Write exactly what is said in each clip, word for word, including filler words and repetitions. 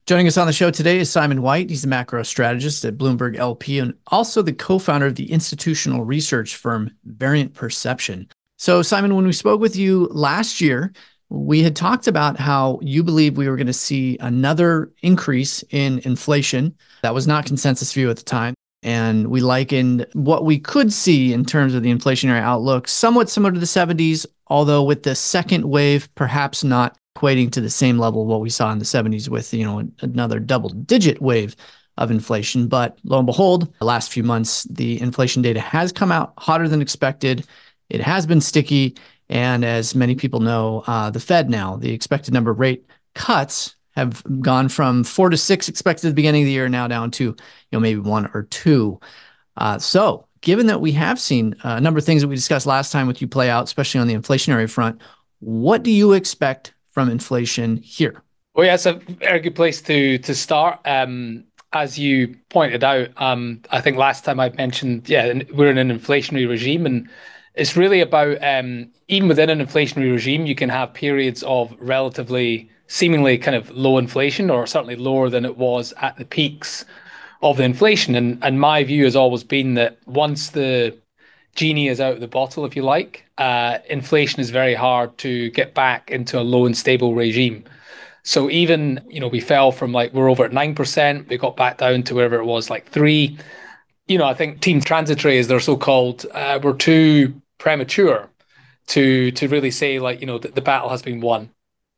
Joining us on the show today is Simon White. He's a macro strategist at Bloomberg L P and also the co-founder of the institutional research firm Variant Perception. So, Simon, when we spoke with you last year, we had talked about how you believe we were going to see another increase in inflation. That was not consensus view at the time. And we likened what we could see in terms of the inflationary outlook somewhat similar to the seventies, although with the second wave, perhaps not equating to the same level of what we saw in the seventies with, you know, another double digit wave of inflation. But lo and behold, the last few months, the inflation data has come out hotter than expected. It has been sticky. And as many people know, uh, the Fed now, the expected number of rate cuts have gone from four to six expected at the beginning of the year, now down to, you know, maybe one or two. Uh, so given that we have seen a number of things that we discussed last time with you play out, especially on the inflationary front, what do you expect from inflation here? Well, yeah, it's a very good place to to start. Um, as you pointed out, um, I think last time I mentioned, yeah, we're in an inflationary regime, and it's really about um, even within an inflationary regime, you can have periods of relatively, seemingly kind of low inflation, or certainly lower than it was at the peaks of the inflation. And and my view has always been that once the genie is out of the bottle, if you like, uh, inflation is very hard to get back into a low and stable regime. So even, you know, we fell from like, we're over at nine percent, we got back down to wherever it was, like three. You know, I think team transitory, as they're so called, uh, were too premature to to really say, like, you know, that the battle has been won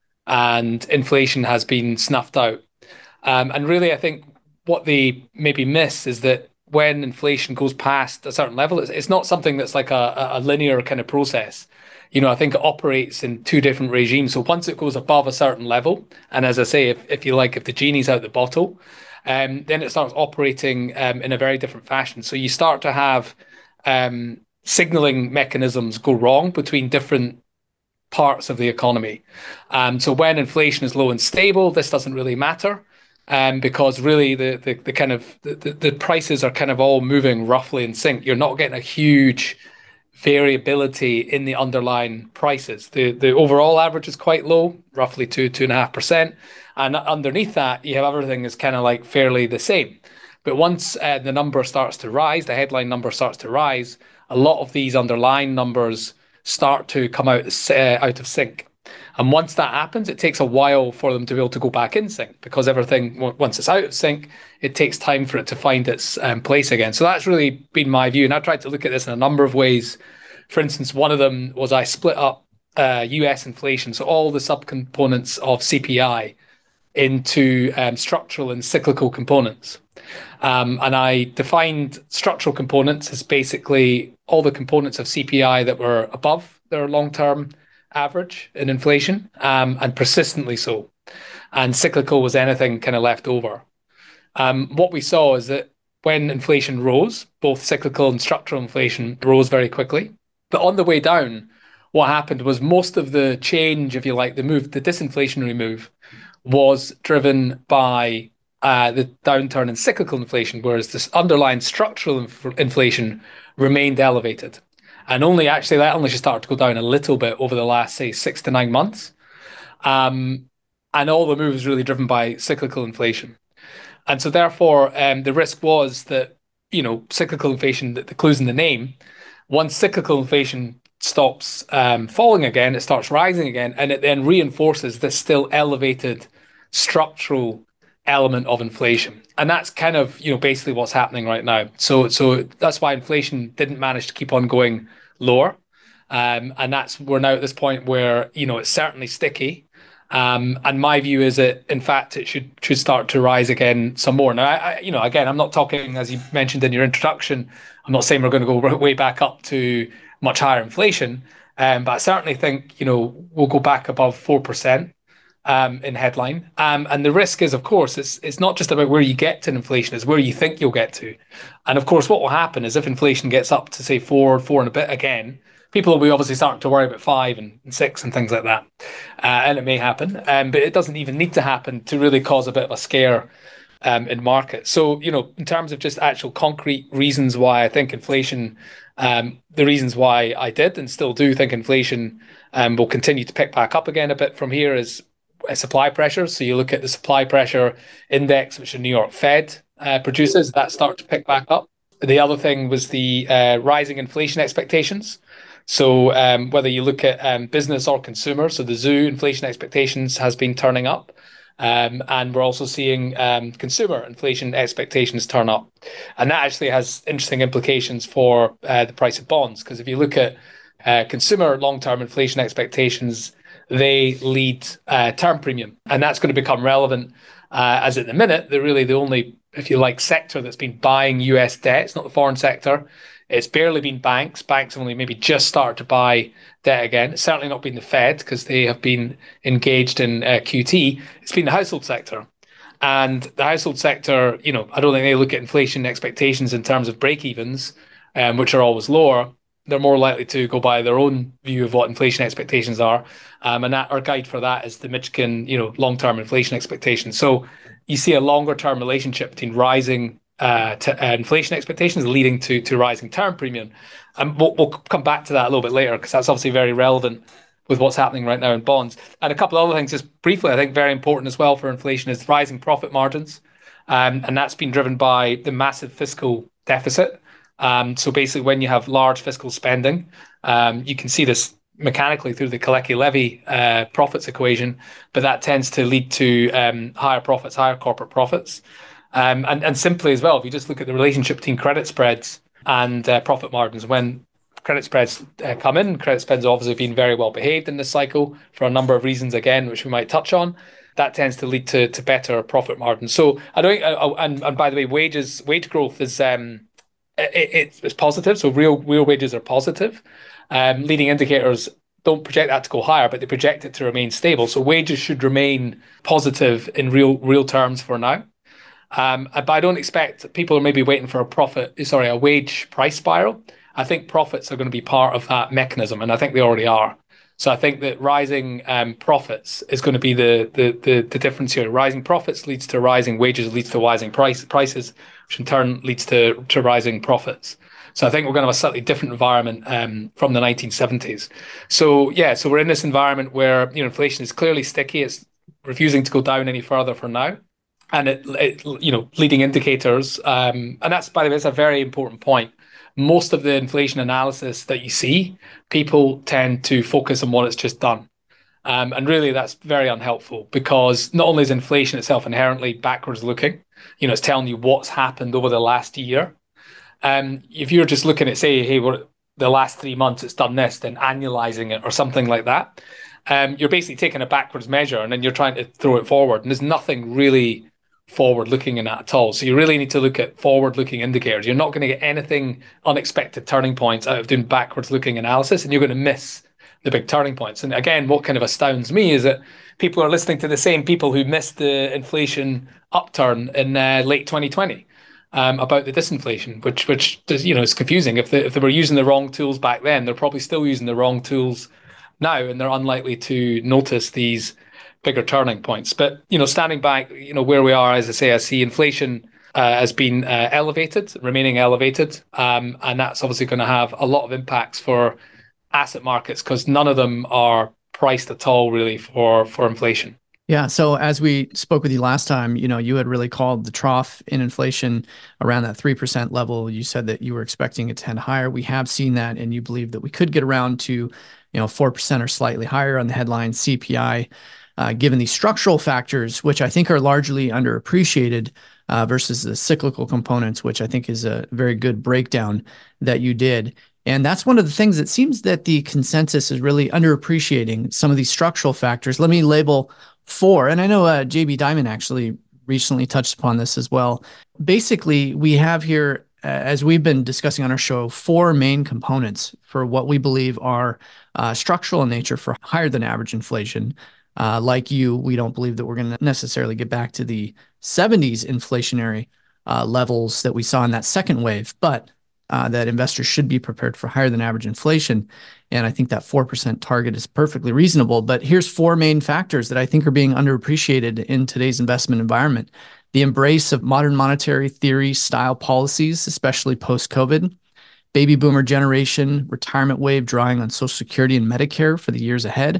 and inflation has been snuffed out. Um, and really, I think what they maybe miss is that when inflation goes past a certain level, it's, it's not something that's like a, a linear kind of process. You know, I think it operates in two different regimes. So once it goes above a certain level, and as I say, if, if you like, if the genie's out the bottle, um, then it starts operating um, in a very different fashion. So you start to have um, signaling mechanisms go wrong between different parts of the economy. Um, so when inflation is low and stable, this doesn't really matter. Um, because really the, the the kind of the, the prices are kind of all moving roughly in sync. You're not getting a huge variability in the underlying prices. The the overall average is quite low, roughly two, two and a half percent. And underneath that, you have everything is kind of like fairly the same. But once uh, the number starts to rise, the headline number starts to rise, a lot of these underlying numbers start to come out, uh, out of sync. And once that happens, it takes a while for them to be able to go back in sync because everything, once it's out of sync, it takes time for it to find its um, place again. So that's really been my view. And I tried to look at this in a number of ways. For instance, one of them was I split up uh, U S inflation, so all the subcomponents of C P I, into um, structural and cyclical components. Um, and I defined structural components as basically all the components of C P I that were above their long-term average in inflation, um, and persistently so. And cyclical was anything kind of left over. Um, what we saw is that when inflation rose, both cyclical and structural inflation rose very quickly. But on the way down, what happened was most of the change, if you like, the move, the disinflationary move, was driven by uh, the downturn in cyclical inflation, whereas this underlying structural inf- inflation remained elevated. And only actually that only just started to go down a little bit over the last, say, six to nine months. Um, and all the move was really driven by cyclical inflation. And so therefore, um, the risk was that, you know, cyclical inflation, the, the clue's in the name, once cyclical inflation stops um, falling again, it starts rising again, and it then reinforces this still elevated structural element of inflation. And that's kind of, you know, basically what's happening right now. So so that's why inflation didn't manage to keep on going lower. Um, and that's we're now at this point where, you know, it's certainly sticky. Um, and my view is that, in fact, it should should start to rise again some more. Now, I, I, you know, again, I'm not talking, as you mentioned in your introduction, I'm not saying we're going to go way back up to much higher inflation, um, but I certainly think, you know, we'll go back above four percent um, in headline. Um, and the risk is, of course, it's it's not just about where you get to in inflation, it's where you think you'll get to. And of course, what will happen is if inflation gets up to, say, four, four and a bit again, people will be obviously starting to worry about five and six and things like that. Uh, and it may happen, um, but it doesn't even need to happen to really cause a bit of a scare um, in markets. So, you know, in terms of just actual concrete reasons why I think inflation, um, the reasons why I did and still do think inflation um, will continue to pick back up again a bit from here is uh, supply pressures. So you look at the supply pressure index, which the New York Fed uh, produces, that started to pick back up. The other thing was the uh, rising inflation expectations. So um, whether you look at um, business or consumer, so the Z O O inflation expectations has been turning up. Um, and we're also seeing um, consumer inflation expectations turn up. And that actually has interesting implications for uh, the price of bonds. Because if you look at uh, consumer long-term inflation expectations, they lead uh, term premium. And that's going to become relevant uh, as at the minute, they're really the only, if you like, sector that's been buying U S debt. It's not the foreign sector. It's barely been banks. Banks only maybe just started to buy debt again. It's certainly not been the Fed because they have been engaged in uh, Q T. It's been the household sector. And the household sector, you know, I don't think they look at inflation expectations in terms of break-evens, um, which are always lower. They're more likely to go by their own view of what inflation expectations are. Um, and that our guide for that is the Michigan, you know, long-term inflation expectations. So you see a longer-term relationship between rising Uh, to, uh, inflation expectations leading to to rising term premium. And we'll, we'll come back to that a little bit later because that's obviously very relevant with what's happening right now in bonds. And a couple of other things, just briefly, I think very important as well for inflation is rising profit margins. Um, and that's been driven by the massive fiscal deficit. Um, so basically, when you have large fiscal spending, um, you can see this mechanically through the Kalecki levy uh, profits equation, but that tends to lead to um, higher profits, higher corporate profits. Um, and, and simply as well, if you just look at the relationship between credit spreads and uh, profit margins, when credit spreads uh, come in, credit spreads have obviously been very well behaved in this cycle for a number of reasons, again, which we might touch on. That tends to lead to, to better profit margins. So I don't, uh, and, and by the way, wages, wage growth is um, it, it's positive. So real real wages are positive. Um, leading indicators don't project that to go higher, but they project it to remain stable. So wages should remain positive in real real terms for now. Um, but I don't expect people are maybe waiting for a profit, sorry, a wage price spiral. I think profits are going to be part of that mechanism, and I think they already are. So I think that rising um, profits is going to be the, the the the difference here. Rising profits leads to rising wages, leads to rising price, prices, which in turn leads to, to rising profits. So I think we're going to have a slightly different environment um, from the nineteen seventies. So yeah, so we're in this environment where you know inflation is clearly sticky. It's refusing to go down any further for now. And it, it, you know, leading indicators, um, and that's, by the way, it's a very important point. Most of the inflation analysis that you see, people tend to focus on what it's just done. Um, and really, that's very unhelpful because not only is inflation itself inherently backwards looking, you know, it's telling you what's happened over the last year. Um, if you're just looking at, say, hey, we're, the last three months it's done this, then annualizing it or something like that, um, you're basically taking a backwards measure and then you're trying to throw it forward. And there's nothing really forward-looking in that at all. So you really need to look at forward-looking indicators. You're not going to get anything unexpected turning points out of doing backwards-looking analysis, and you're going to miss the big turning points. And again, what kind of astounds me is that people are listening to the same people who missed the inflation upturn in uh, late twenty twenty um, about the disinflation, which which you know is confusing. If they, if they were using the wrong tools back then, they're probably still using the wrong tools now, and they're unlikely to notice these bigger turning points. But, you know, standing back, you know, where we are, as I say, I see inflation uh, has been uh, elevated, remaining elevated. Um, and that's obviously going to have a lot of impacts for asset markets because none of them are priced at all really for, for inflation. Yeah. So as we spoke with you last time, you know, you had really called the trough in inflation around that three percent level. You said that you were expecting it to tend higher. We have seen that, and you believe that we could get around to, you know, four percent or slightly higher on the headline C P I. Uh, given these structural factors, which I think are largely underappreciated uh, versus the cyclical components, which I think is a very good breakdown that you did. And that's one of the things that seems that the consensus is really underappreciating some of these structural factors. Let me label four. And I know uh, J B Diamond actually recently touched upon this as well. Basically, we have here, uh, as we've been discussing on our show, four main components for what we believe are uh, structural in nature for higher than average inflation. Uh, like you, we don't believe that we're going to necessarily get back to the seventies inflationary uh, levels that we saw in that second wave, but uh, that investors should be prepared for higher than average inflation. And I think that four percent target is perfectly reasonable. But here's four main factors that I think are being underappreciated in today's investment environment. The embrace of modern monetary theory style policies, especially post-COVID, baby boomer generation, retirement wave drawing on Social Security and Medicare for the years ahead,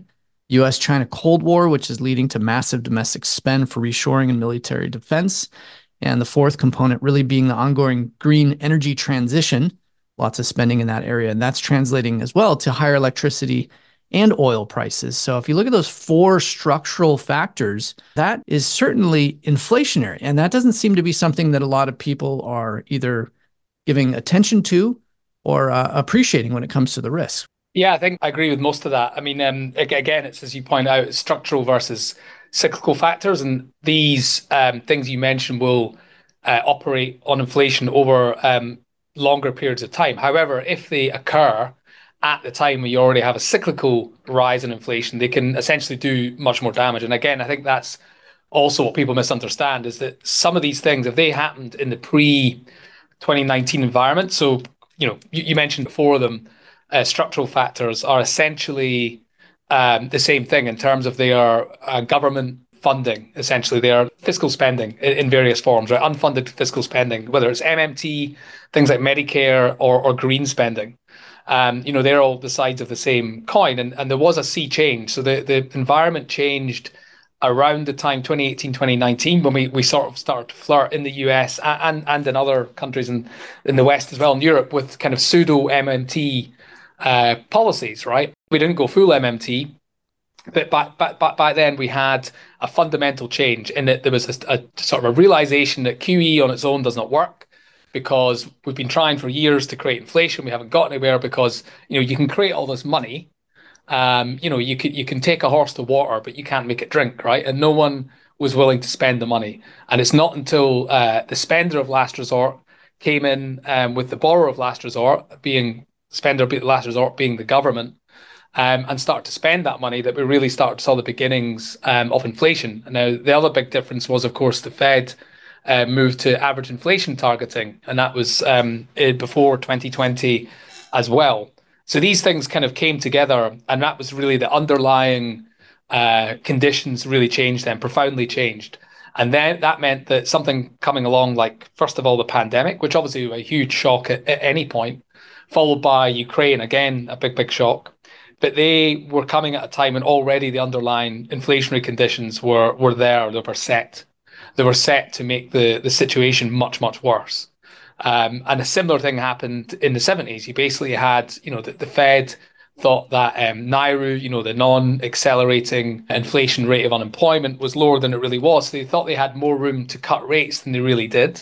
U S China Cold War, which is leading to massive domestic spend for reshoring and military defense. And the fourth component really being the ongoing green energy transition, lots of spending in that area. And that's translating as well to higher electricity and oil prices. So if you look at those four structural factors, that is certainly inflationary. And that doesn't seem to be something that a lot of people are either giving attention to or uh, appreciating when it comes to the risk. Yeah, I think I agree with most of that. I mean, um, again, it's as you point out, structural versus cyclical factors, and these um, things you mentioned will uh, operate on inflation over um, longer periods of time. However, if they occur at the time where you already have a cyclical rise in inflation, they can essentially do much more damage. And again, I think that's also what people misunderstand is that some of these things, if they happened in the pre twenty nineteen environment, so you know, you, you mentioned four of them. Uh, structural factors are essentially um, the same thing in terms of their uh, government funding. Essentially, they are fiscal spending in, in various forms, right? Unfunded fiscal spending, whether it's M M T, things like Medicare, or or green spending. Um, you know, they're all the sides of the same coin, and and there was a sea change. So the the environment changed around the time twenty eighteen, twenty nineteen, when we, we sort of started to flirt in the U S and and in other countries in, in the West as well, in Europe, with kind of pseudo M M T Uh, policies, right? We didn't go full M M T, but back, back, back, back then we had a fundamental change in that there was a, a sort of a realization that Q E on its own does not work because we've been trying for years to create inflation. We haven't got anywhere because, you know, you can create all this money. Um, you know, you can, you can take a horse to water, but you can't make it drink, right? And no one was willing to spend the money. And it's not until uh, the spender of last resort came in um, with the borrower of last resort being spender of last resort being the government, um, and start to spend that money that we really started to saw the beginnings um, of inflation. And now the other big difference was, of course, the Fed uh, moved to average inflation targeting, and that was um, before twenty twenty as well. So these things kind of came together, and that was really the underlying uh, conditions really changed then, profoundly changed. And then that meant that something coming along, like, first of all, the pandemic, which obviously was a huge shock at, at any point, followed by Ukraine, again, a big, big shock. But they were coming at a time when already the underlying inflationary conditions were were there, they were set. They were set to make the, the situation much, much worse. Um, and a similar thing happened in the seventies. You basically had, you know, the, the Fed thought that um, NAIRU, you know, the non-accelerating inflation rate of unemployment was lower than it really was. So they thought they had more room to cut rates than they really did.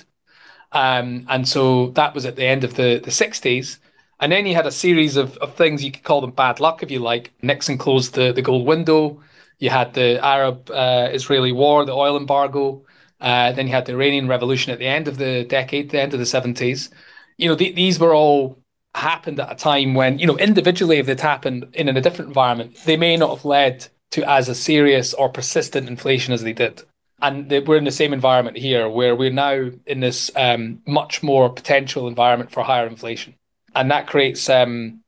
Um, and so that was at the end of the, the sixties. And then you had a series of, of things, you could call them bad luck if you like. Nixon closed the, the gold window. You had the Arab-Israeli uh, war, the oil embargo. Uh, then you had the Iranian Revolution at the end of the decade, the end of the seventies. You know, th- these were all happened at a time when, you know, individually, if they'd happened in a different environment, they may not have led to as a serious or persistent inflation as they did. And they, we're in the same environment here, where we're now in this um, much more potential environment for higher inflation. And that creates um,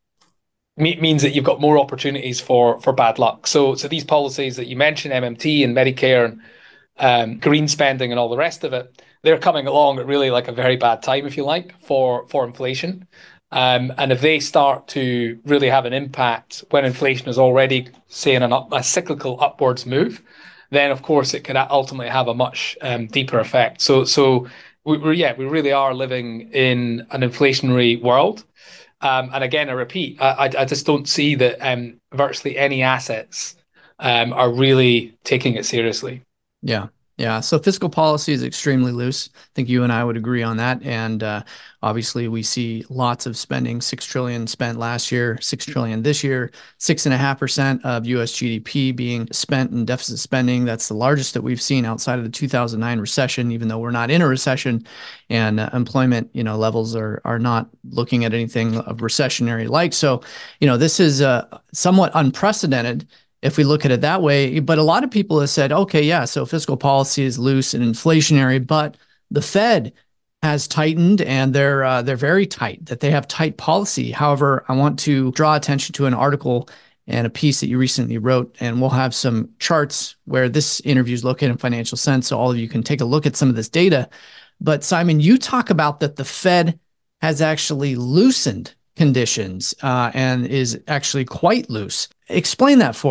means that you've got more opportunities for for bad luck. So, so these policies that you mentioned, M M T and Medicare and um, green spending and all the rest of it, they're coming along at really like a very bad time, if you like, for for inflation. Um, and if they start to really have an impact when inflation is already, say, in an up, a cyclical upwards move, then of course it could ultimately have a much um, deeper effect. So, so we, we're yeah, we really are living in an inflationary world. Um, and again, I repeat, I, I just don't see that um, virtually any assets um, are really taking it seriously. Yeah. Yeah. So fiscal policy is extremely loose. I think you and I would agree on that. And uh, obviously we see lots of spending, six trillion spent last year, six trillion this year, six and a half percent of U S G D P being spent in deficit spending. That's the largest that we've seen outside of the two thousand nine recession, even though we're not in a recession, and uh, employment, you know, levels are, are not looking at anything of recessionary like. So, you know, this is uh, somewhat unprecedented if we look at it that way. But a lot of people have said, okay, yeah, so fiscal policy is loose and inflationary, but the Fed has tightened, and they're uh, they're very tight, that they have tight policy. However, I want to draw attention to an article and a piece that you recently wrote, and we'll have some charts where this interview is located in Financial Sense, so all of you can take a look at some of this data. But Simon, you talk about that the Fed has actually loosened conditions uh, and is actually quite loose. Explain that for us.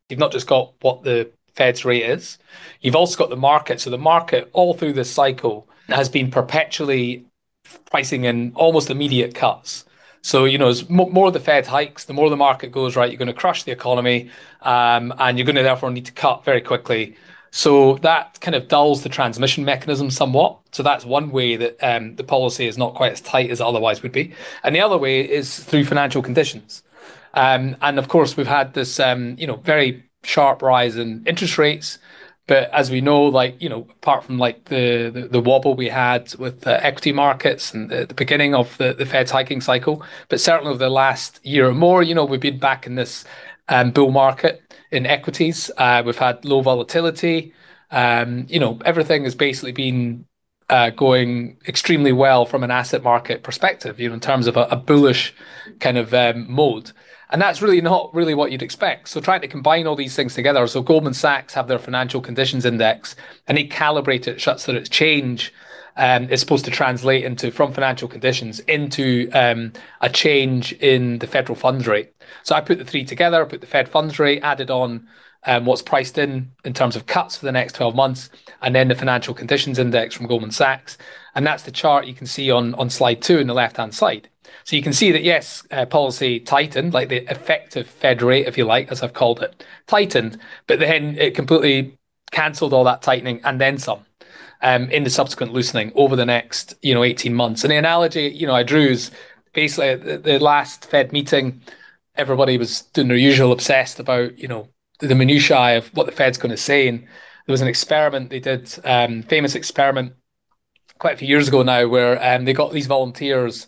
You've not just got what the Fed's rate is, you've also got the market. So the market all through this cycle has been perpetually pricing in almost immediate cuts. So, you know, as more the Fed hikes, the more the market goes, right, you're going to crush the economy, um, and you're going to therefore need to cut very quickly. So that kind of dulls the transmission mechanism somewhat. So that's one way that um, the policy is not quite as tight as it otherwise would be. And the other way is through financial conditions. Um, and of course, we've had this, um, you know, very sharp rise in interest rates. But as we know, like, you know, apart from like the, the, the wobble we had with the equity markets and the, the beginning of the, the Fed's hiking cycle, but certainly over the last year or more, you know, we've been back in this um, bull market in equities. Uh, we've had low volatility. Um, you know, everything has basically been uh, going extremely well from an asset market perspective, you know, in terms of a, a bullish kind of um, mode. And that's really not really what you'd expect. So trying to combine all these things together. So Goldman Sachs have their financial conditions index, and they calibrate it such that its change um, is supposed to translate into from financial conditions into um, a change in the federal funds rate. So I put the three together, put the Fed funds rate, added on um, what's priced in in terms of cuts for the next twelve months, and then the financial conditions index from Goldman Sachs. And that's the chart you can see on, on slide two on the left-hand side. So you can see that, yes, uh, policy tightened, like the effective Fed rate, if you like, as I've called it, tightened, but then it completely cancelled all that tightening and then some um, in the subsequent loosening over the next, you know, eighteen months. And the analogy, you know, I drew is basically the, the last Fed meeting, everybody was doing their usual obsessed about, you know, the minutiae of what the Fed's going to say. And there was an experiment they did, um, famous experiment quite a few years ago now, where um, they got these volunteers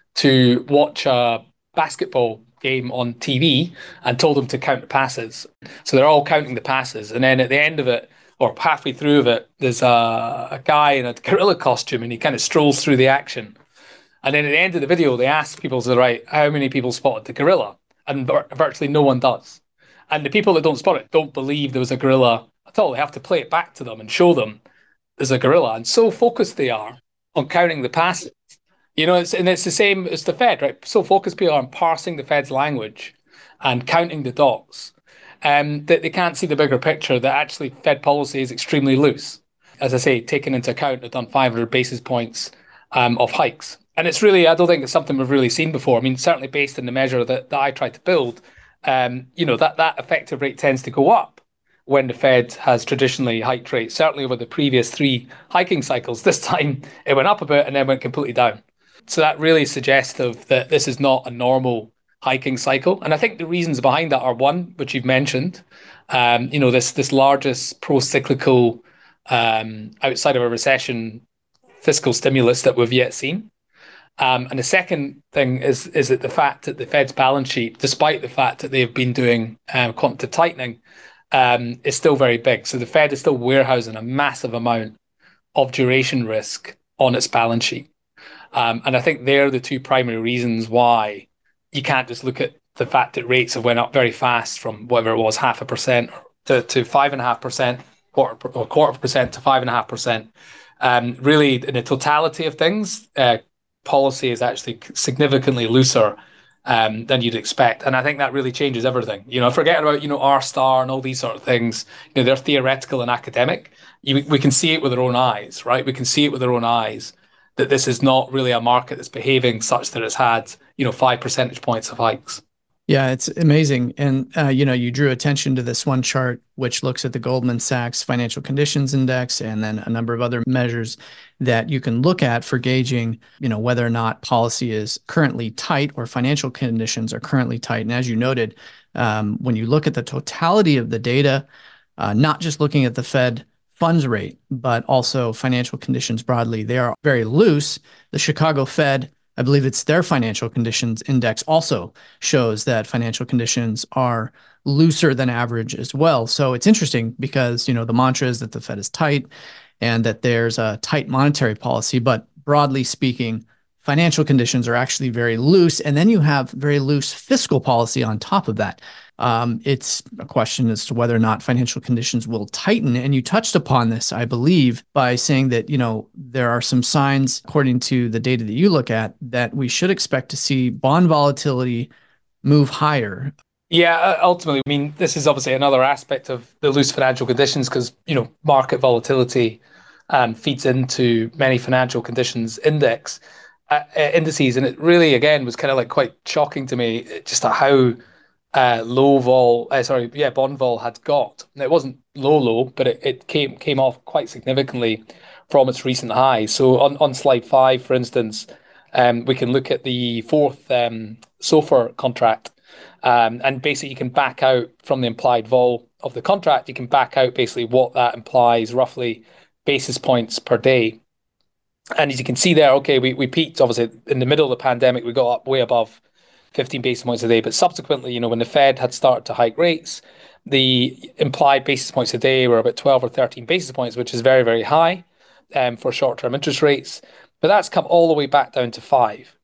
to watch a basketball game on T V and told them to count the passes. So they're all counting the passes. And then at the end of it, or halfway through of it, there's a, a guy in a gorilla costume and he kind of strolls through the action. And then at the end of the video, they ask people, so right, how many people spotted the gorilla? And virtually no one does. And the people that don't spot it don't believe there was a gorilla at all. They have to play it back to them and show them there's a gorilla. And so focused they are on counting the passes. You know, it's, and it's the same as the Fed, right? So focused people are on parsing the Fed's language and counting the dots, um, that they can't see the bigger picture that actually Fed policy is extremely loose. As I say, taken into account, they've done five hundred basis points um, of hikes. And it's really, I don't think it's something we've really seen before. I mean, certainly based on the measure that, that I tried to build, um, you know, that, that effective rate tends to go up when the Fed has traditionally hiked rates. Certainly over the previous three hiking cycles, this time it went up a bit and then went completely down. So that really is suggestive that this is not a normal hiking cycle. And I think the reasons behind that are one, which you've mentioned, um, you know, this this largest pro-cyclical, um, outside of a recession, fiscal stimulus that we've yet seen. Um, and the second thing is is that the fact that the Fed's balance sheet, despite the fact that they've been doing um, quantitative tightening, um, is still very big. So the Fed is still warehousing a massive amount of duration risk on its balance sheet. Um, and I think they're the two primary reasons why you can't just look at the fact that rates have went up very fast from whatever it was, half a percent to, to five and a half percent, quarter or quarter of a percent to five and a half percent. Um, really, in the totality of things, uh, policy is actually significantly looser um, than you'd expect. And I think that really changes everything. You know, forget about, you know, R star and all these sort of things. You know, they're theoretical and academic. You, we can see it with our own eyes, right? We can see it with our own eyes that this is not really a market that's behaving such that it's had, you know, five percentage points of hikes. Yeah, it's amazing. And, uh, you know, you drew attention to this one chart, which looks at the Goldman Sachs Financial Conditions Index and then a number of other measures that you can look at for gauging, you know, whether or not policy is currently tight or financial conditions are currently tight. And as you noted, um, when you look at the totality of the data, uh, not just looking at the Fed funds rate, but also financial conditions broadly, they are very loose. The Chicago Fed, I believe it's their financial conditions index, also shows that financial conditions are looser than average as well. So it's interesting because, you know, the mantra is that the Fed is tight and that there's a tight monetary policy, but broadly speaking, financial conditions are actually very loose. And then you have very loose fiscal policy on top of that. Um, it's a question as to whether or not financial conditions will tighten. And you touched upon this, I believe, by saying that, you know, there are some signs, according to the data that you look at, that we should expect to see bond volatility move higher. Yeah, uh, ultimately, I mean, this is obviously another aspect of the loose financial conditions because, you know, market volatility um, feeds into many financial conditions index uh, uh, indices. And it really, again, was kind of like quite shocking to me uh, just how uh, low vol, uh, sorry, yeah, bond vol had got. It wasn't low, low, but it, it came came off quite significantly from its recent high. So on, on slide five, for instance, um, we can look at the fourth um, SOFR contract. Um, and basically, you can back out from the implied vol of the contract, you can back out basically what that implies roughly basis points per day. And as you can see there, okay, we, we peaked obviously in the middle of the pandemic, we got up way above fifteen basis points a day. But subsequently, you know, when the Fed had started to hike rates, the implied basis points a day were about twelve or thirteen basis points, which is very, very high um, for short-term interest rates. But that's come all the way back down to five.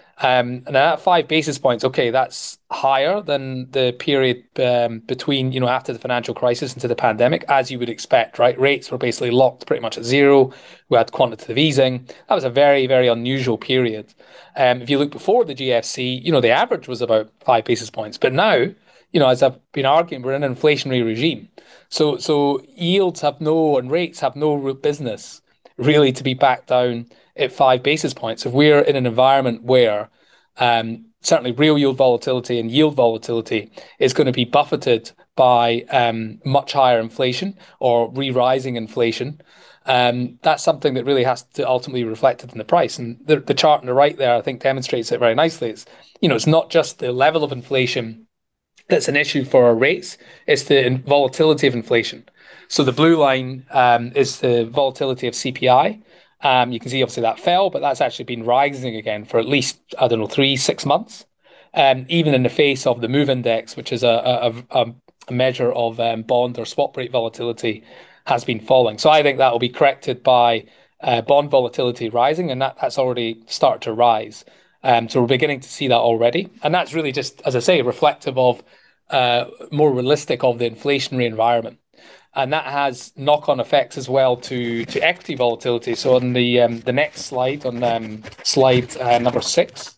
Um, and at five basis points, okay, that's higher than the period um, between, you know, after the financial crisis into the pandemic, as you would expect, right? Rates were basically locked pretty much at zero. We had quantitative easing. That was a very, very unusual period. Um, if you look before the G F C, you know, the average was about five basis points. But now, you know, as I've been arguing, we're in an inflationary regime. So, so yields have no, and rates have no business really to be back down at five basis points. If we're in an environment where um, certainly real yield volatility and yield volatility is going to be buffeted by um, much higher inflation or re-rising inflation, um, that's something that really has to ultimately be reflected in the price. And the, the chart on the right there, I think, demonstrates it very nicely. It's, you know, it's not just the level of inflation that's an issue for our rates, it's the volatility of inflation. So the blue line um, is the volatility of C P I. Um, you can see obviously that fell, but that's actually been rising again for at least, I don't know, three, six months, um, even in the face of the MOVE index, which is a, a, a measure of um, bond or swap rate volatility, has been falling. So I think that will be corrected by uh, bond volatility rising, and that, that's already started to rise. Um, so we're beginning to see that already. And that's really just, as I say, reflective of uh, more realistic of the inflationary environment. And that has knock-on effects as well to, to equity volatility. So on the um, the next slide, on um, slide uh, number six,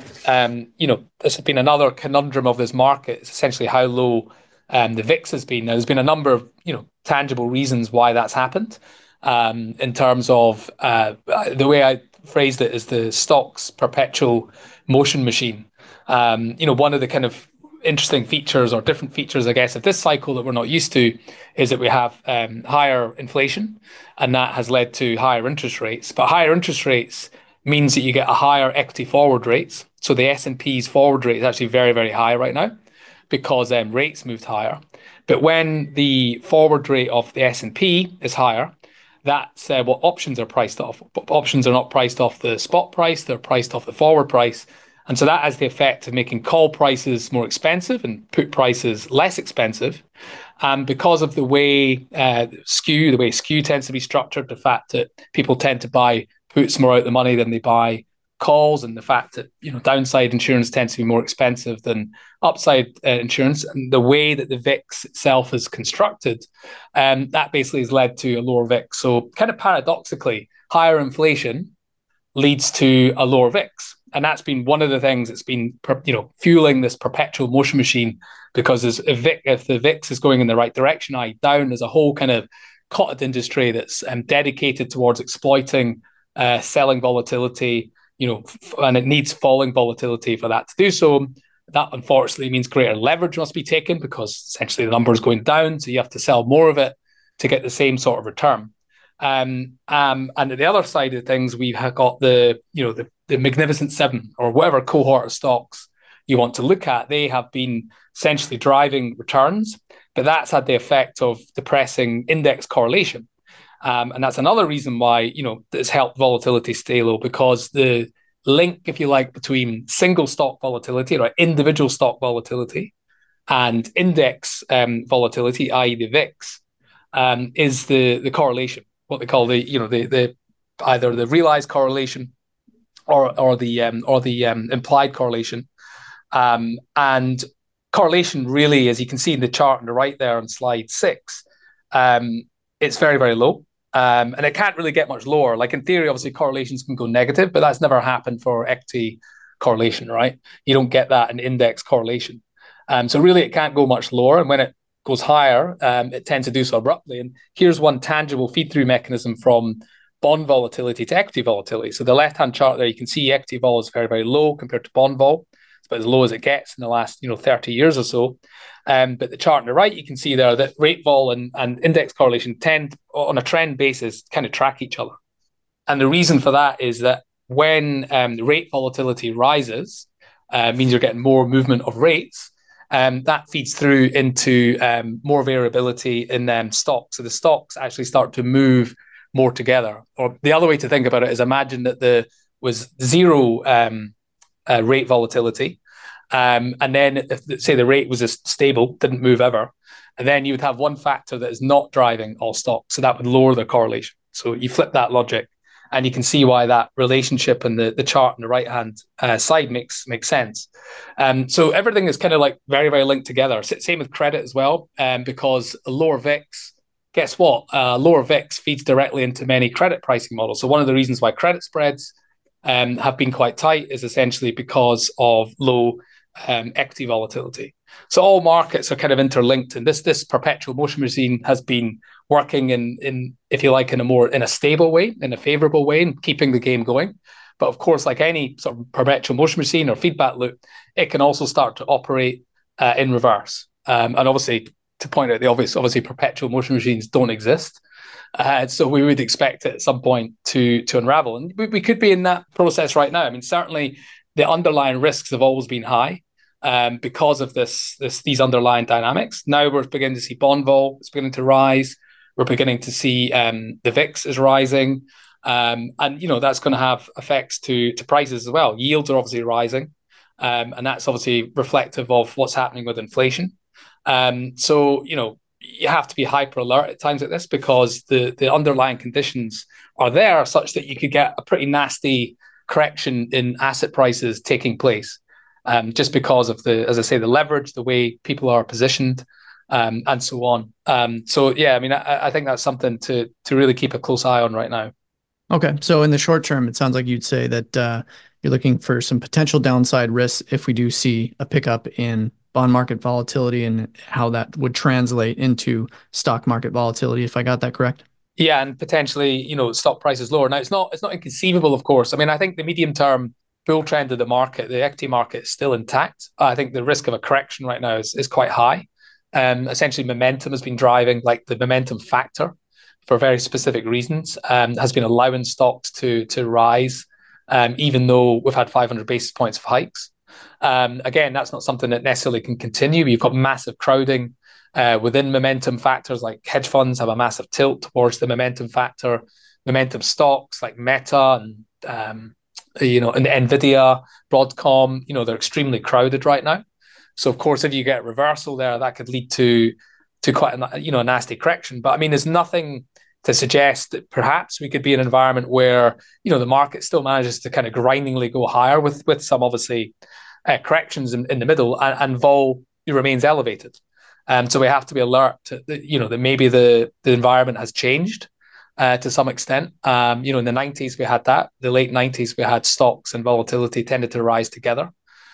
um, you know, this has been another conundrum of this market. It's essentially how low um, the V I X has been. Now, there's been a number of, you know, tangible reasons why that's happened. Um, in terms of uh, the way I phrased it is the stock's perpetual motion machine. Um, you know, one of the kind of interesting features or different features, I guess, of this cycle that we're not used to is that we have um, higher inflation, and that has led to higher interest rates. But higher interest rates means that you get a higher equity forward rates. So the S and P's forward rate is actually very, very high right now because um, rates moved higher. But when the forward rate of the S and P is higher, that's uh, what options are priced off. Options are not priced off the spot price, they're priced off the forward price. And so that has the effect of making call prices more expensive and put prices less expensive. Um, because of the way uh, skew, the way skew tends to be structured, the fact that people tend to buy puts more out the money than they buy calls, and the fact that, you know, downside insurance tends to be more expensive than upside uh, insurance, and the way that the V I X itself is constructed, um, that basically has led to a lower V I X. So kind of paradoxically, higher inflation leads to a lower V I X. And that's been one of the things that's been, you know, fueling this perpetual motion machine, because as if, if the V I X is going in the right direction, that is down, there's a whole kind of cottage industry that's um, dedicated towards exploiting uh, selling volatility, you know, f- and it needs falling volatility for that to do so. That unfortunately means greater leverage must be taken because essentially the number is going down, so you have to sell more of it to get the same sort of return. Um, um, and at the other side of things, we've got the, you know, the, the Magnificent Seven, or whatever cohort of stocks you want to look at. They have been essentially driving returns, but that's had the effect of depressing index correlation. Um, and that's another reason why, you know, it's helped volatility stay low, because the link, if you like, between single stock volatility, or individual stock volatility, and index um, volatility, that is the V I X, um, is the the correlation, what they call the, you know, the the either the realized correlation or or the um, or the um, implied correlation. Um, and correlation really, as you can see in the chart on the right there on slide six, um, it's very, very low. Um, and it can't really get much lower. Like in theory, obviously correlations can go negative, but that's never happened for equity correlation, right? You don't get that in index correlation. Um, so really, it can't go much lower. And when it goes higher, um, it tends to do so abruptly. And here's one tangible feed-through mechanism from bond volatility to equity volatility. So the left-hand chart there, you can see equity vol is very, very low compared to bond vol. It's about as low as it gets in the last, you know, thirty years or so. Um, but the chart on the right, you can see there that rate vol and, and index correlation tend, on a trend basis, kind of track each other. And the reason for that is that when um, rate volatility rises, uh, means you're getting more movement of rates, um, that feeds through into um, more variability in um, stocks. So the stocks actually start to move more together. Or the other way to think about it is imagine that there was zero um, uh, rate volatility. Um, and then if, say, the rate was just stable, didn't move ever, and then you would have one factor that is not driving all stocks. So that would lower the correlation. So you flip that logic, and you can see why that relationship in the, the chart on the right-hand uh, side makes makes sense. Um, so everything is kind of like very, very linked together. Same with credit as well, um, because a lower V I X, guess what? Uh, lower V I X feeds directly into many credit pricing models. So one of the reasons why credit spreads um, have been quite tight is essentially because of low um, equity volatility. So all markets are kind of interlinked, and this this perpetual motion machine has been working in in if you like in a more in a stable way, in a favorable way, and keeping the game going. But of course, like any sort of perpetual motion machine or feedback loop, it can also start to operate uh, in reverse. Um, and obviously, to point out the obvious, obviously perpetual motion machines don't exist. Uh, so we would expect it at some point to to unravel, and we, we could be in that process right now. I mean, certainly the underlying risks have always been high. Um, because of this, this, these underlying dynamics. Now we're beginning to see bond vol, it's beginning to rise. We're beginning to see um, the V I X is rising. Um, and, you know, that's going to have effects to, to prices as well. Yields are obviously rising. Um, and that's obviously reflective of what's happening with inflation. Um, so, you know, you have to be hyper alert at times like this because the, the underlying conditions are there such that you could get a pretty nasty correction in asset prices taking place. Um, just because of the, as I say, the leverage, the way people are positioned, um, and so on. Um, so yeah, I mean, I, I think that's something to to really keep a close eye on right now. Okay, so in the short term, it sounds like you'd say that uh, you're looking for some potential downside risks if we do see a pickup in bond market volatility and how that would translate into stock market volatility. If I got that correct. Yeah, and potentially, you know, stock prices lower. Now, it's not it's not inconceivable, of course. I mean, I think the medium term bull trend of the market, the equity market is still intact. I think the risk of a correction right now is, is quite high. Um, essentially, momentum has been driving, like the momentum factor for very specific reasons, um, has been allowing stocks to, to rise, um, even though we've had five hundred basis points of hikes. Um, again, that's not something that necessarily can continue. You've got massive crowding uh, within momentum factors, like hedge funds have a massive tilt towards the momentum factor. Momentum stocks like Meta and um, you know, and Nvidia, Broadcom, you know, they're extremely crowded right now. So of course, if you get reversal there, that could lead to to quite a, you know, a nasty correction. But I mean, there's nothing to suggest that perhaps we could be in an environment where, you know, the market still manages to kind of grindingly go higher with with some obviously uh, corrections in, in the middle, and, and vol remains elevated. Um, so we have to be alert to, you know, that maybe the the environment has changed. Uh, to some extent. Um, you know, in the nineties, we had that. The late nineties, we had stocks and volatility tended to rise together.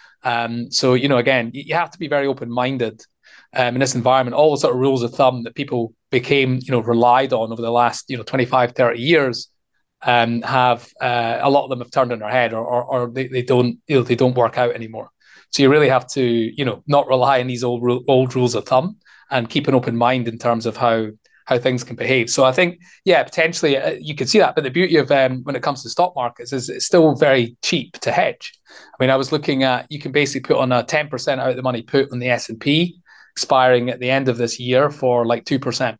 Um, so, you know, again, you have to be very open-minded um, in this environment. All the sort of rules of thumb that people became, you know, relied on over the last, you know, twenty-five, thirty years um, have, uh, a lot of them have turned on their head or, or, or they, they don't, you know, they don't work out anymore. So you really have to, you know, not rely on these old, old rules of thumb and keep an open mind in terms of how how things can behave. So I think, yeah, potentially uh, you could see that. But the beauty of um, when it comes to stock markets is it's still very cheap to hedge. I mean, I was looking at, you can basically put on a ten percent out of the money put on the S and P expiring at the end of this year for like two percent.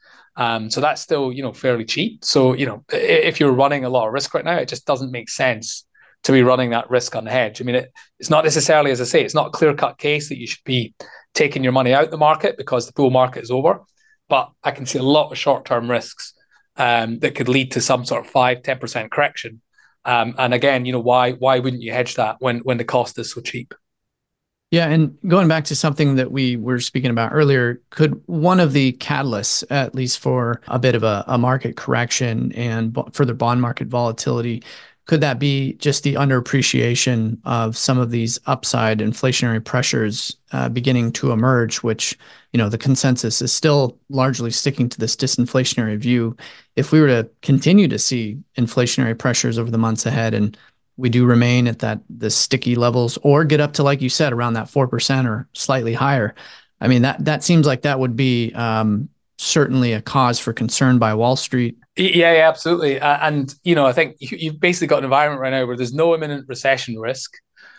Um, so that's still, you know, fairly cheap. So, you know, if you're running a lot of risk right now, it just doesn't make sense to be running that risk on the hedge. I mean, it, it's not necessarily, as I say, it's not a clear-cut case that you should be taking your money out the market because the bull market is over. But I can see a lot of short-term risks um, that could lead to some sort of five, ten percent correction. Um, and again, you know, why why wouldn't you hedge that when when the cost is so cheap? Yeah, and going back to something that we were speaking about earlier, could one of the catalysts, at least for a bit of a, a market correction and b- further bond market volatility, could that be just the underappreciation of some of these upside inflationary pressures uh, beginning to emerge, which, you know, the consensus is still largely sticking to this disinflationary view. If we were to continue to see inflationary pressures over the months ahead, and we do remain at that the sticky levels, or get up to, like you said, around that four percent or slightly higher, I mean, that that seems like that would be um, certainly a cause for concern by Wall Street. Yeah, yeah, absolutely. Uh, and, you know, I think you, you've basically got an environment right now where there's no imminent recession risk.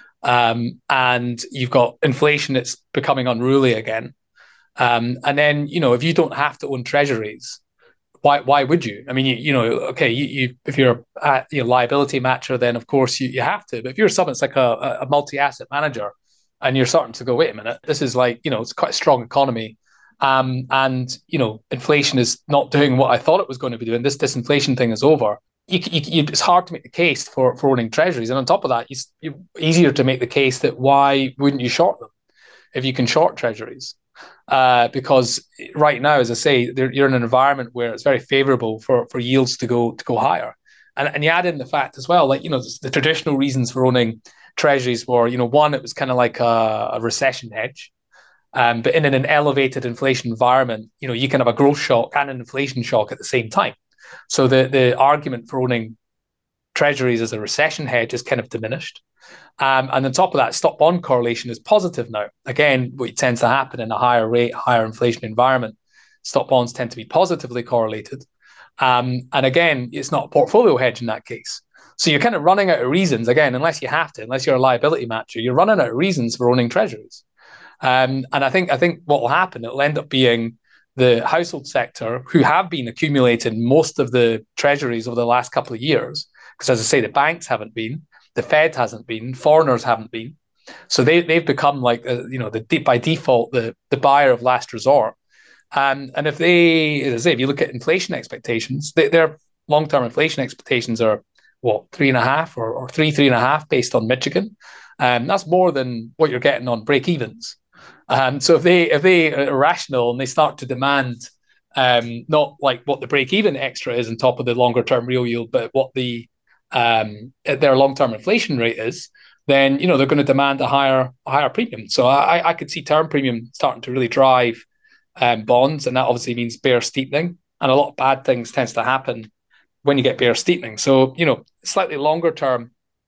Um, and you've got inflation that's becoming unruly again. Um, and then, you know, if you don't have to own treasuries, why why would you? I mean, you, you know, okay, you, you if you're a you know, liability matcher, then of course you, you have to. But if you're something that's like a, a multi-asset manager and you're starting to go, wait a minute, this is like, you know, it's quite a strong economy. Um, and, you know, inflation is not doing what I thought it was going to be doing. This disinflation thing is over. You, you, you, it's hard to make the case for, for owning treasuries. And on top of that, it's easier to make the case that why wouldn't you short them if you can short treasuries? Uh, because right now, as I say, you're in an environment where it's very favorable for, for yields to go to go higher. And, and you add in the fact as well, like, you know, the traditional reasons for owning treasuries were, you know, one, it was kind of like a, a recession hedge. Um, but in an elevated inflation environment, you know, you can have a growth shock and an inflation shock at the same time. So the, the argument for owning treasuries as a recession hedge is kind of diminished. Um, and on top of that, stock bond correlation is positive now. Again, what tends to happen in a higher rate, higher inflation environment, stock bonds tend to be positively correlated. Um, and again, it's not a portfolio hedge in that case. So you're kind of running out of reasons, again, unless you have to, unless you're a liability matcher, you're running out of reasons for owning treasuries. Um, and I think I think what will happen, it'll end up being the household sector who have been accumulating most of the treasuries over the last couple of years. Because as I say, the banks haven't been, the Fed hasn't been, foreigners haven't been. So they, they've become like, uh, you know, the by default, the, the buyer of last resort. Um, and if they, as I say, if you look at inflation expectations, they, their long-term inflation expectations are, what, three and a half or, or three, three and a half based on Michigan. Um, that's more than what you're getting on break-evens. Um, so if they if they are rational and they start to demand um, not like what the break-even extra is on top of the longer-term real yield, but what the um, their long-term inflation rate is, then you know they're going to demand a higher a higher premium. So I, I could see term premium starting to really drive um, bonds, and that obviously means bear steepening. And a lot of bad things tends to happen when you get bear steepening. So you know, slightly longer term,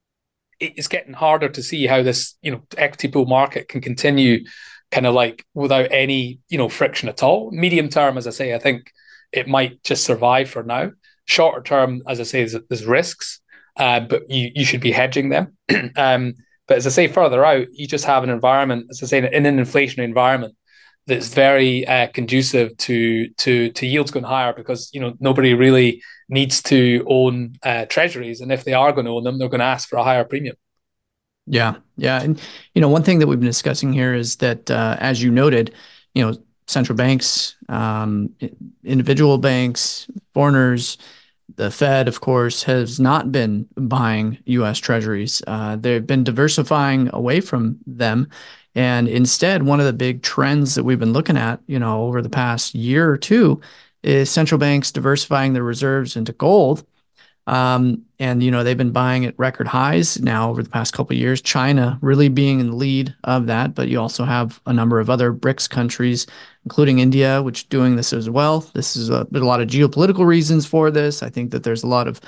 it's getting harder to see how this you know equity pool market can continue kind of like without any, you know, friction at all. Medium term, as I say, I think it might just survive for now. Shorter term, as I say, there's, there's risks, uh, but you, you should be hedging them. um, but as I say, further out, you just have an environment, as I say, in an inflationary environment that's very uh, conducive to to to yields going higher because, you know, nobody really needs to own uh, treasuries. And if they are going to own them, they're going to ask for a higher premium. Yeah, yeah. And, you know, one thing that we've been discussing here is that, uh, as you noted, you know, central banks, um, individual banks, foreigners, the Fed, of course, has not been buying U S treasuries. Uh, they've been diversifying away from them. And instead, one of the big trends that we've been looking at, you know, over the past year or two is central banks diversifying their reserves into gold. Um, and, you know, they've been buying at record highs now over the past couple of years, China really being in the lead of that. But you also have a number of other BRICS countries, including India, which doing this as well. This is a, there's a lot of geopolitical reasons for this. I think that there's a lot of,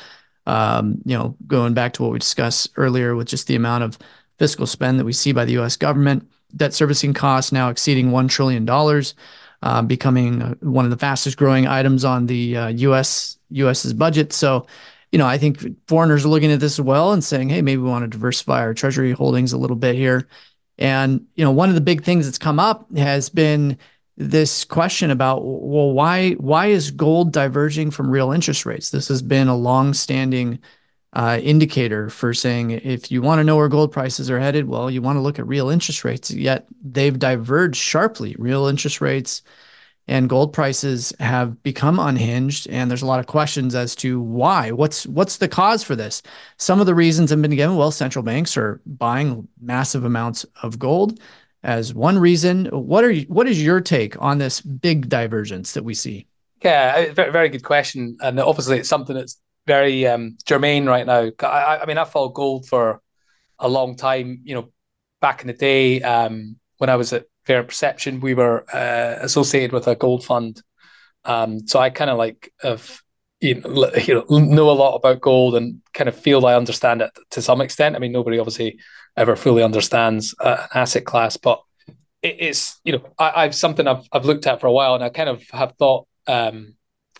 um, you know, going back to what we discussed earlier with just the amount of fiscal spend that we see by the U S government, debt servicing costs now exceeding one trillion dollars, uh, becoming one of the fastest growing items on the uh, U S US's budget. So, you know, I think foreigners are looking at this as well and saying, hey, maybe we want to diversify our treasury holdings a little bit here. And, you know, one of the big things that's come up has been this question about, well, why why is gold diverging from real interest rates? This has been a long-standing uh, indicator for saying if you want to know where gold prices are headed, well, you want to look at real interest rates. Yet they've diverged sharply. Real interest rates and gold prices have become unhinged, and there's a lot of questions as to why. What's what's the cause for this? Some of the reasons have been given. Well, central banks are buying massive amounts of gold as one reason. What are you, what is your take on this big divergence that we see? Yeah, very, very good question. And obviously it's something that's very um, germane right now. I, I mean, I followed gold for a long time. You know, back in the day um, when I was at Variant Perception, we were uh, associated with a gold fund. Um, so I kind of like have you know, you know know a lot about gold and kind of feel I understand it to some extent. I mean, nobody obviously ever fully understands uh, an asset class, but it, it's you know I, I've something I've I've looked at for a while, and I kind of have thought um,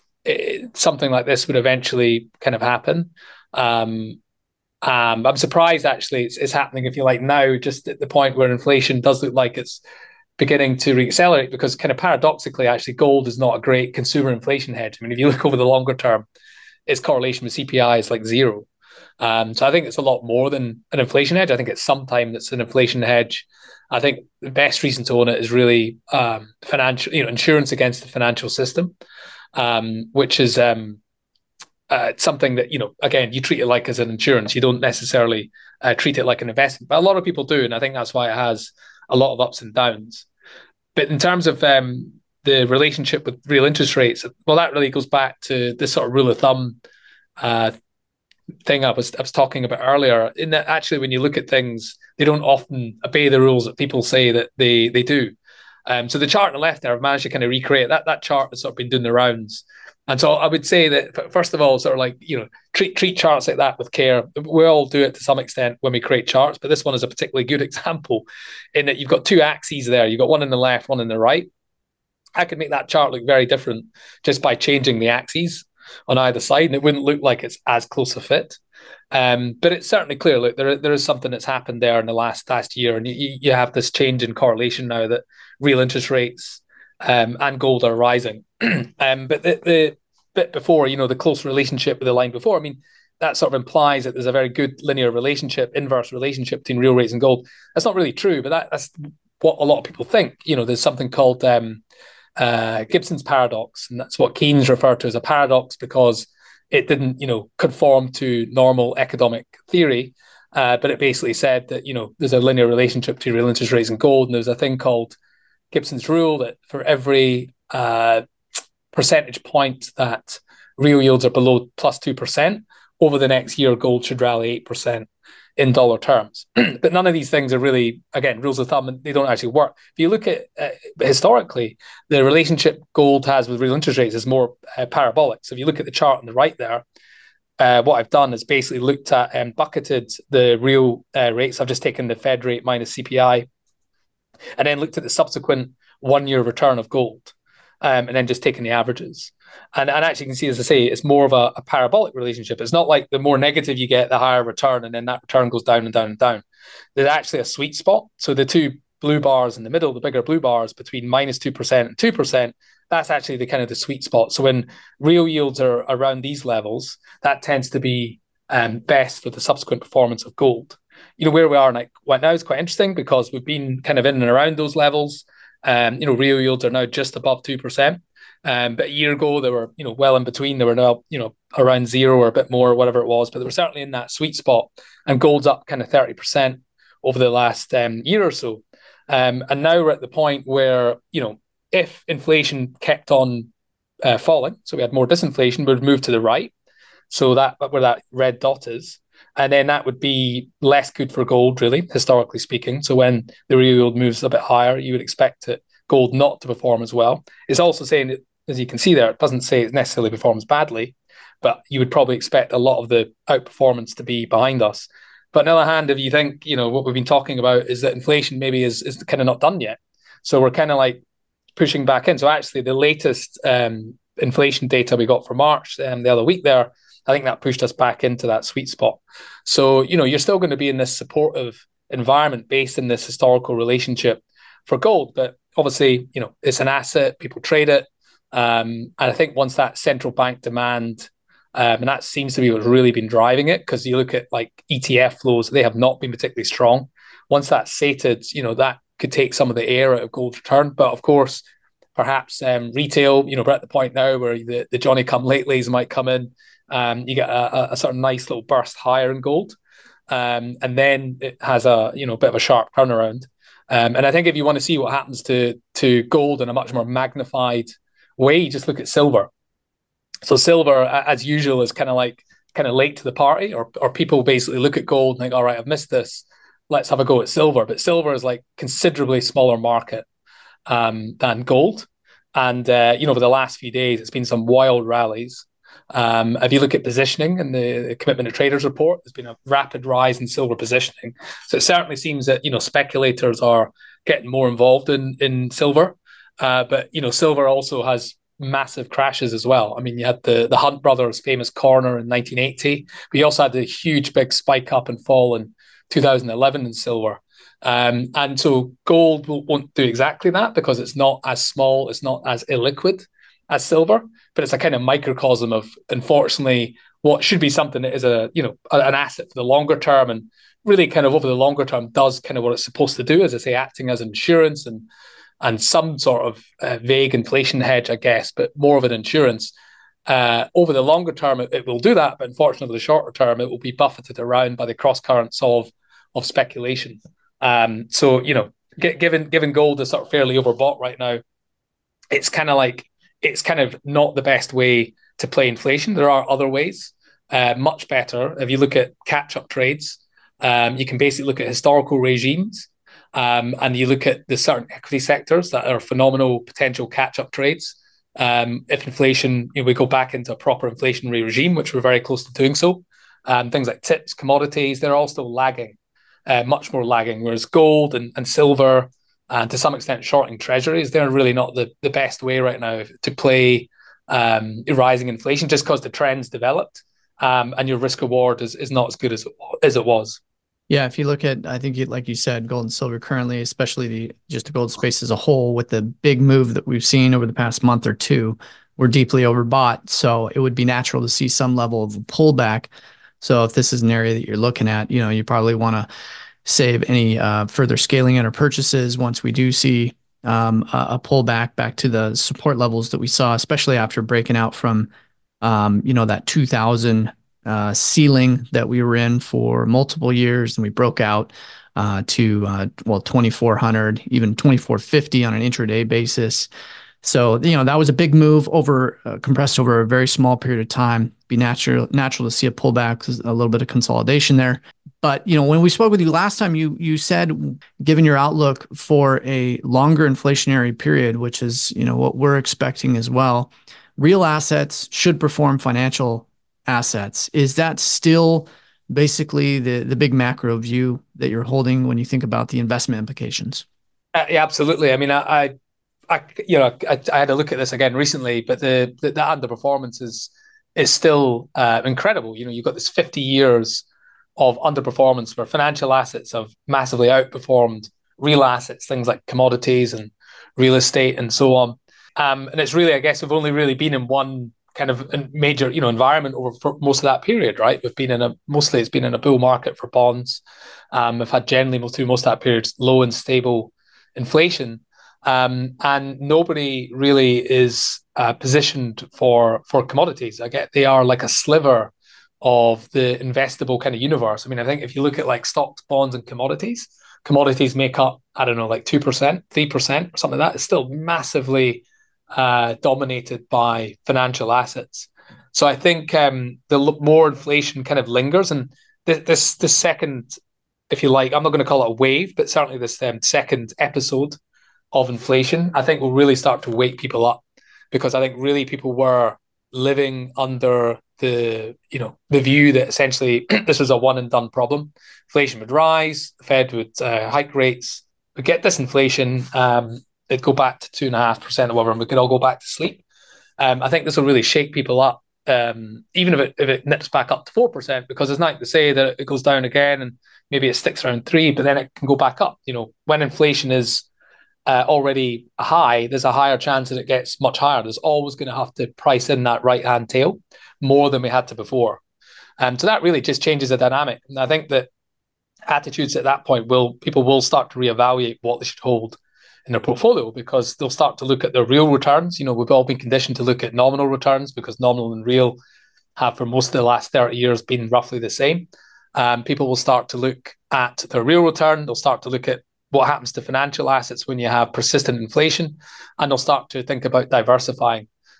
it, something like this would eventually kind of happen. Um, um, I'm surprised actually it's, it's happening, if you like, now, just at the point where inflation does look like it's beginning to reaccelerate, because kind of paradoxically, actually, gold is not a great consumer inflation hedge. I mean, if you look over the longer term, its correlation with C P I is like zero. Um, so I think it's a lot more than an inflation hedge. I think it's sometimes it's an inflation hedge. I think the best reason to own it is really um, financial, you know, insurance against the financial system, um, which is um, uh, something that, you know, again, you treat it like as an insurance. You don't necessarily uh, treat it like an investment, but a lot of people do, and I think that's why it has a lot of ups and downs. But in terms of um, the relationship with real interest rates, well, that really goes back to this sort of rule of thumb uh, thing I was I was talking about earlier. In that, actually, when you look at things, they don't often obey the rules that people say that they they do. Um, so the chart on the left there, I've managed to kind of recreate that. That chart has sort of been doing the rounds. And so I would say that, first of all, sort of like, you know, treat treat charts like that with care. We all do it to some extent when we create charts, but this one is a particularly good example in that you've got two axes there. You've got one in the left, one in the right. I could make that chart look very different just by changing the axes on either side, and it wouldn't look like it's as close a fit. Um, but it's certainly clear, look, there, there is something that's happened there in the last last year, and you, you have this change in correlation now that real interest rates um, and gold are rising. um, but the, the bit before, you know, the close relationship with the line before, I mean, that sort of implies that there's a very good linear relationship, inverse relationship between real rates and gold. That's not really true, but that, that's what a lot of people think. You know, there's something called um, uh, Gibson's paradox, and that's what Keynes referred to as a paradox because it didn't, you know, conform to normal economic theory. Uh, but it basically said that, you know, there's a linear relationship between real interest rates and gold. And there's a thing called Gibson's rule that for every uh, percentage point that real yields are below plus two percent, over the next year, gold should rally eight percent in dollar terms. But none of these things are really, again, rules of thumb, and they don't actually work. If you look at uh, historically, the relationship gold has with real interest rates is more uh, parabolic. So if you look at the chart on the right there, uh, what I've done is basically looked at and um, bucketed the real uh, rates. I've just taken the Fed rate minus C P I, and then looked at the subsequent one-year return of gold, um, and then just taken the averages. And, and actually, you can see, as I say, it's more of a, a parabolic relationship. It's not like the more negative you get, the higher return, and then that return goes down and down and down. There's actually a sweet spot. So the two blue bars in the middle, the bigger blue bars between minus two percent and two percent, that's actually the kind of the sweet spot. So when real yields are around these levels, that tends to be um, best for the subsequent performance of gold. You know, where we are right now is quite interesting because we've been kind of in and around those levels. Um, you know, real yields are now just above two percent. Um, but a year ago, they were, you know, well in between. They were now, you know, around zero or a bit more, or whatever it was. But they were certainly in that sweet spot. And gold's up kind of thirty percent over the last um, year or so. Um, and now we're at the point where, you know, if inflation kept on uh, falling, so we had more disinflation, we would move to the right. So that where that red dot is. And then that would be less good for gold, really, historically speaking. So when the real yield moves a bit higher, you would expect it, gold not to perform as well. It's also saying that, as you can see there, it doesn't say it necessarily performs badly, but you would probably expect a lot of the outperformance to be behind us. But on the other hand, if you think, you know, what we've been talking about is that inflation maybe is, is kind of not done yet. So we're kind of like pushing back in. So actually the latest um, inflation data we got for March um, the other week there, I think that pushed us back into that sweet spot. So, you know, you're still going to be in this supportive environment based in this historical relationship for gold. But obviously, you know, it's an asset, people trade it. Um, and I think once that central bank demand, um, and that seems to be what's really been driving it, because you look at like E T F flows, they have not been particularly strong. Once that's sated, you know, that could take some of the air out of gold's return. But of course, perhaps um, retail, you know, we're at the point now where the, the Johnny come latelys might come in. Um, you get a, a sort of nice little burst higher in gold. Um, and then it has a, you know, bit of a sharp turnaround. Um, and I think if you want to see what happens to, to gold in a much more magnified way, you just look at silver. So silver, as usual, is kind of like kind of late to the party, or or people basically look at gold and think, all right, I've missed this. Let's have a go at silver. But silver is like considerably smaller market um, than gold. And, uh, you know, over the last few days, it's been some wild rallies. Um, if you look at positioning in the, the Commitment to Traders report, there's been a rapid rise in silver positioning. So it certainly seems that, you know, speculators are getting more involved in, in silver. Uh, but, you know, silver also has massive crashes as well. I mean, you had the, the Hunt brothers' famous corner in nineteen eighty, but you also had the huge big spike up and fall in two thousand eleven in silver. Um, and so gold won't do exactly that because it's not as small, it's not as illiquid as silver, but it's a kind of microcosm of, unfortunately, what should be something that is a, you know, an asset for the longer term, and really kind of over the longer term does kind of what it's supposed to do, as I say, acting as insurance and and some sort of uh, vague inflation hedge, I guess, but more of an insurance. Uh, over the longer term, it, it will do that, but unfortunately, over the shorter term, it will be buffeted around by the cross currents of of speculation. Um, so, you know, g- given given gold is sort of fairly overbought right now, it's kind of like it's kind of not the best way to play inflation. There are other ways, uh, much better. If you look at catch-up trades, um, you can basically look at historical regimes, um, and you look at the certain equity sectors that are phenomenal potential catch-up trades. Um, if inflation, you know, we go back into a proper inflationary regime, which we're very close to doing so, um, things like tips, commodities, they're all still lagging. Uh, much more lagging, whereas gold and, and silver, and to some extent shorting treasuries, they're really not the, the best way right now to play um, rising inflation, just because the trend's developed, um, and your risk reward is, is not as good as it, as it was. Yeah, if you look at, I think, you, like you said, gold and silver currently, especially the just the gold space as a whole, with the big move that we've seen over the past month or two, we're deeply overbought. So it would be natural to see some level of a pullback. So if this is an area that you're looking at, you know, you probably want to save any uh, further scaling in our purchases once we do see um, a, a pullback back to the support levels that we saw, especially after breaking out from, um, you know, that two thousand uh, ceiling that we were in for multiple years, and we broke out uh, to uh, well twenty-four hundred, even twenty-four fifty on an intraday basis. So, you know, that was a big move over uh, compressed over a very small period of time. Be natural natural to see a pullback, a little bit of consolidation there. But, you know, when we spoke with you last time, you you said, given your outlook for a longer inflationary period, which is, you know, what we're expecting as well, real assets should perform financial assets. Is that still basically the the big macro view that you're holding when you think about the investment implications? Uh, yeah, absolutely. I mean, I, I I, you know, I, I had a look at this again recently, but the the, the underperformance is is still uh, incredible. You know, you've got this fifty years of underperformance where financial assets have massively outperformed real assets, things like commodities and real estate and so on. Um, and it's really, I guess, we've only really been in one kind of major, you know, environment over for most of that period, right? We've been in a mostly it's been in a bull market for bonds. Um, we've had generally through most of that period low and stable inflation. Um, and nobody really is uh, positioned for for commodities. I get they are like a sliver of the investable kind of universe. I mean, I think if you look at like stocks, bonds, and commodities, commodities make up, I don't know, like two percent, three percent, or something like that. It's still massively uh, dominated by financial assets. So I think um, the more inflation kind of lingers, and this this, this second, if you like, I'm not going to call it a wave, but certainly this um, second episode of inflation, I think will really start to wake people up, because I think really people were living under the, you know, the view that essentially this was a one and done problem. Inflation would rise, the Fed would uh, hike rates, we'd get disinflation, um, it'd go back to two and a half percent or whatever, and we could all go back to sleep. Um, I think this will really shake people up, um, even if it if it nips back up to four percent, because it's not to say that it goes down again and maybe it sticks around three, but then it can go back up. You know, when inflation is Uh, already high, there's a higher chance that it gets much higher. There's always going to have to price in that right-hand tail more than we had to before. Um, so that really just changes the dynamic. And I think that attitudes at that point will, people will start to reevaluate what they should hold in their portfolio, because they'll start to look at their real returns. You know, we've all been conditioned to look at nominal returns because nominal and real have for most of the last thirty years been roughly the same. Um, people will start to look at their real return. They'll start to look at what happens to financial assets when you have persistent inflation, and they'll start to think about diversifying.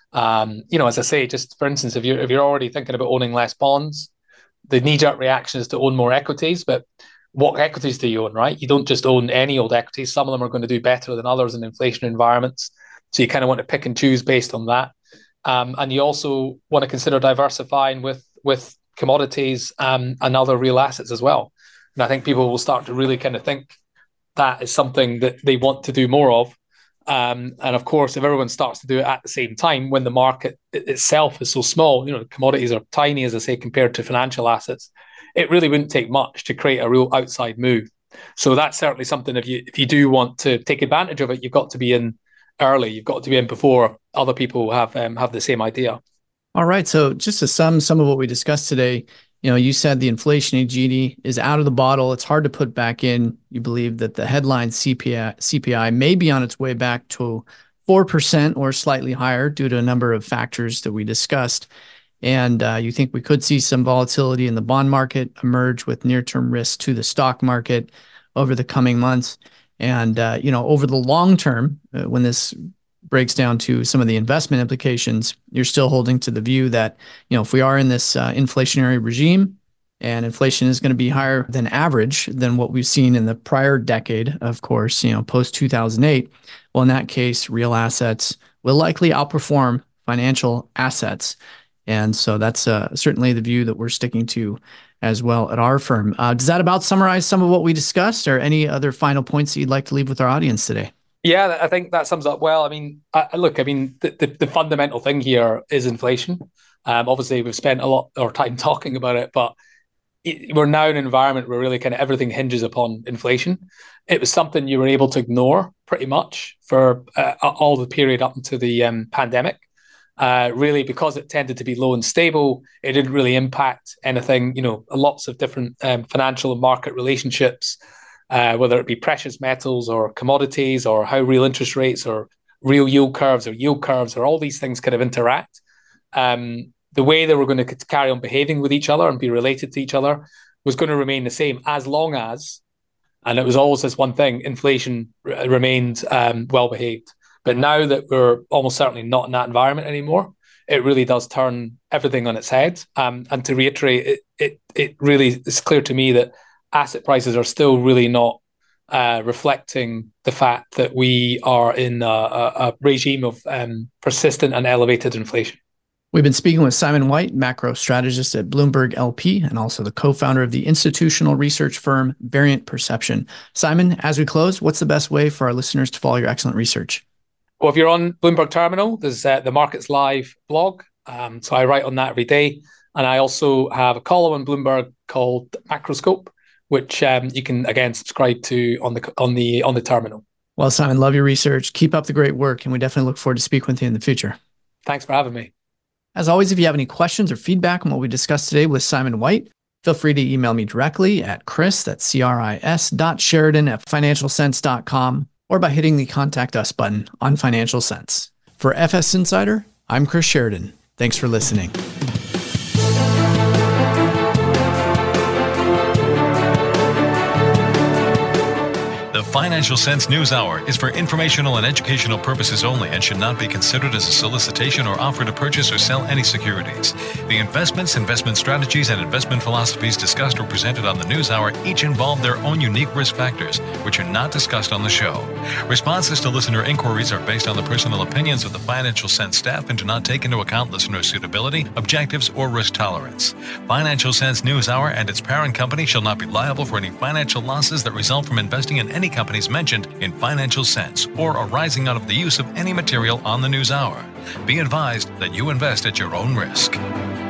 Um, you know, as I say, just for instance, if you're if you're already thinking about owning less bonds, the knee-jerk reaction is to own more equities. But what equities do you own, right? You don't just own any old equities. Some of them are going to do better than others in inflation environments. So you kind of want to pick and choose based on that. Um, and you also want to consider diversifying with with commodities um, and other real assets as well. And I think people will start to really kind of think that is something that they want to do more of. Um, and of course, if everyone starts to do it at the same time, when the market itself is so small, you know, commodities are tiny, as I say, compared to financial assets, it really wouldn't take much to create a real outside move. So that's certainly something, if you if you do want to take advantage of it, you've got to be in early. You've got to be in before other people have um, have the same idea. All right. So just to sum some of what we discussed today, you know, you said the inflation genie is out of the bottle. It's hard to put back in. You believe that the headline C P I, C P I may be on its way back to four percent or slightly higher due to a number of factors that we discussed. And uh, you think we could see some volatility in the bond market emerge with near-term risks to the stock market over the coming months. And, uh, you know, over the long term, uh, when this breaks down to some of the investment implications, you're still holding to the view that, you know, if we are in this uh, inflationary regime and inflation is going to be higher than average than what we've seen in the prior decade, of course, you know, post two thousand eight, well, in that case, real assets will likely outperform financial assets. And so that's uh, certainly the view that we're sticking to as well at our firm. Uh, does that about summarize some of what we discussed, or any other final points that you'd like to leave with our audience today? Yeah, I think that sums up well. I mean, I, look, I mean, the, the, the fundamental thing here is inflation. Um, obviously, we've spent a lot of time talking about it, but it, we're now in an environment where really kind of everything hinges upon inflation. It was something you were able to ignore pretty much for uh, all the period up into the um, pandemic. Uh, really, because it tended to be low and stable, it didn't really impact anything. You know, lots of different um, financial and market relationships, uh, whether it be precious metals or commodities or how real interest rates or real yield curves or yield curves or all these things kind of interact. Um, the way they were going to carry on behaving with each other and be related to each other was going to remain the same as long as, and it was always this one thing, inflation r- remained um, well behaved. But now that we're almost certainly not in that environment anymore, it really does turn everything on its head. Um, and to reiterate, it, it it really is clear to me that asset prices are still really not uh, reflecting the fact that we are in a, a, a regime of um, persistent and elevated inflation. We've been speaking with Simon White, macro strategist at Bloomberg L P, and also the co-founder of the institutional research firm Variant Perception. Simon, as we close, what's the best way for our listeners to follow your excellent research? Well, if you're on Bloomberg Terminal, there's uh, the Markets Live blog. Um, so I write on that every day. And I also have a column on Bloomberg called Macroscope, which um, you can, again, subscribe to on the on the, on the terminal. Well, Simon, love your research. Keep up the great work. And we definitely look forward to speaking with you in the future. Thanks for having me. As always, if you have any questions or feedback on what we discussed today with Simon White, feel free to email me directly at Chris, that's C R I S dot Sheridan at financial sense dot com, or by hitting the Contact Us button on Financial Sense. For F S Insider, I'm Chris Sheridan. Thanks for listening. The Financial Sense News Hour is for informational and educational purposes only and should not be considered as a solicitation or offer to purchase or sell any securities. The investments, investment strategies, and investment philosophies discussed or presented on the News Hour each involve their own unique risk factors, which are not discussed on the show. Responses to listener inquiries are based on the personal opinions of the Financial Sense staff and do not take into account listener suitability, objectives, or risk tolerance. Financial Sense News Hour and its parent company shall not be liable for any financial losses that result from investing in any companies mentioned in Financial Sense or arising out of the use of any material on the News Hour. Be advised that you invest at your own risk.